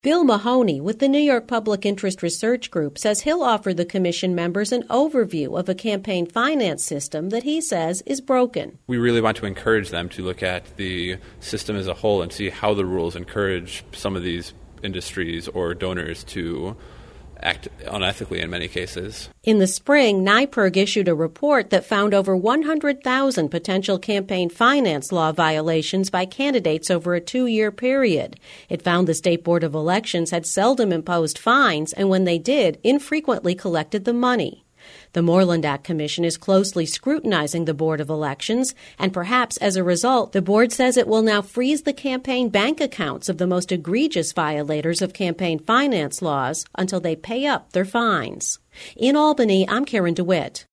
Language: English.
Bill Mahoney with the New York Public Interest Research Group says he'll offer the commission members an overview of a campaign finance system that he says is broken. We really want to encourage them to look at the system as a whole and see how the rules encourage some of these industries or donors to act unethically in many cases. In the spring, NYPIRG issued a report that found over 100,000 potential campaign finance law violations by candidates over a 2-year period. It found the State Board of Elections had seldom imposed fines, and when they did, infrequently collected the money. The Moreland Act Commission is closely scrutinizing the Board of Elections, and perhaps as a result, the board says it will now freeze the campaign bank accounts of the most egregious violators of campaign finance laws until they pay up their fines. In Albany, I'm Karen DeWitt.